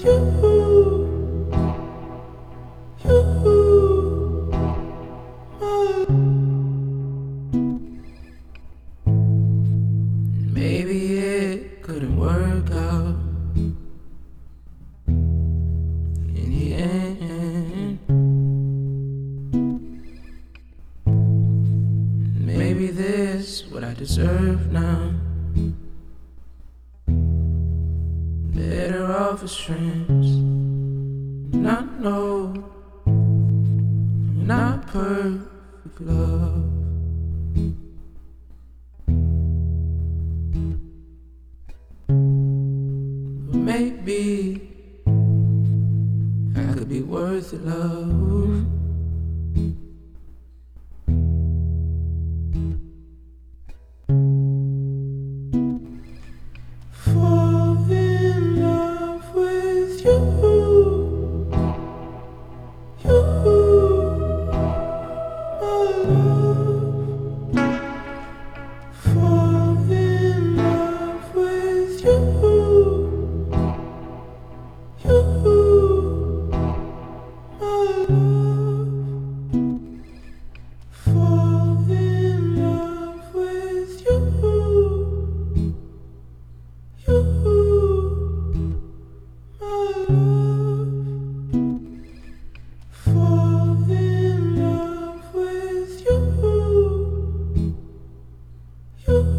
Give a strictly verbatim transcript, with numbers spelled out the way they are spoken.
Maybe it couldn't work out in the end. Maybe this what I deserve now. Better off as friends. Not know, not perfect love. But maybe I could be worth the love. Fall in love with you, you, my love. Fall in love with you, you, my love. Fall in love with you, you, my love. Fall in love with you, you.